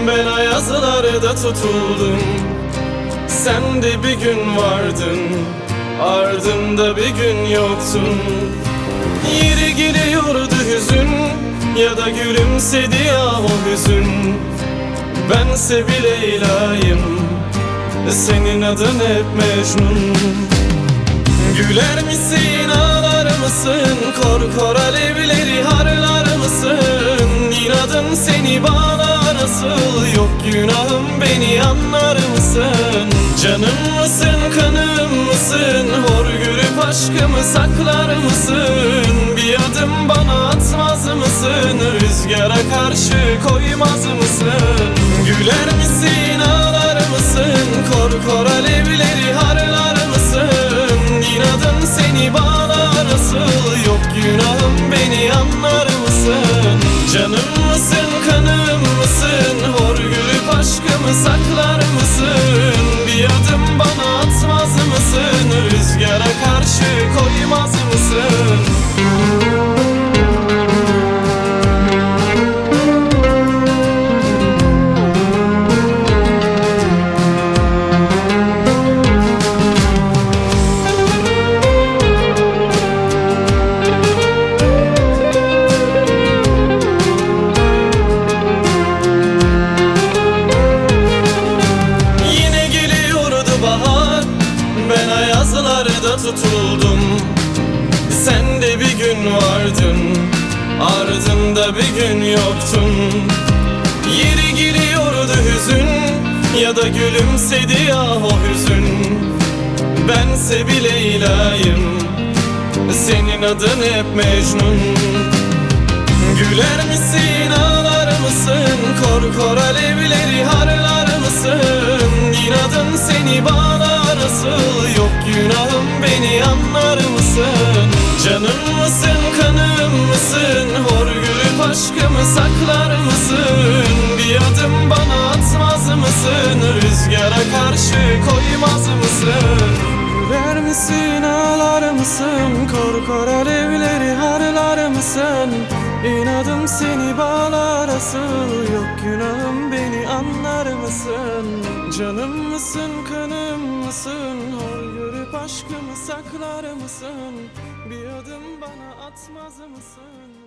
Ben ayazlarda tutuldum, sen de bir gün vardın, ardında bir gün yoktun. Yeri geliyordu hüzün, ya da gülümsedi ya o hüzün. Bense bir Leyla'yım, senin adın hep Mecnun. Güler misin, ağlar mısın, kor kor alevleri harlar mısın? İnadın seni bağlar asıl, yok günahım beni anlar mısın? Canım mısın, kanım mısın, hor görüp aşkımı saklar mısın? Bir adım bana atmaz mısın, rüzgara karşı koymaz mısın? Güler misin, ağlar mısın, kor kor alevleri harlar mısın? İnadın seni bağlar asıl, yok günahım beni anlar mısın? Canım mısın, kanım mısın, hor görüp aşkımı saklar mısın? Bir adım bana atmaz mısın, rüzgara karşı koymaz mısın? Ben ayazlarda tutuldum, sen de bir gün vardın, ardında bir gün yoktun. Yeri geliyordu hüzün, ya da gülümsedi ya o hüzün. Bense bir Leyla'yım, senin adın hep Mecnun. Güler misin, ağlar mısın, kor kor alevleri harlar mısın? İnadın seni bağlar asıl, yok günahım beni anlar mısın? Canım mısın, kanım mısın, hor görüp aşkımı saklar mısın? Bir adım bana atmaz mısın, rüzgara karşı koymaz mısın? Güler misin, ağlar mısın, kor kor alevleri harlar mısın? İnadım seni bağlar asıl, yok günahım beni anlar mısın? Canım mısın, kanım mısın, hor görüp aşkımı saklar mısın? Bir adım bana atmaz mısın?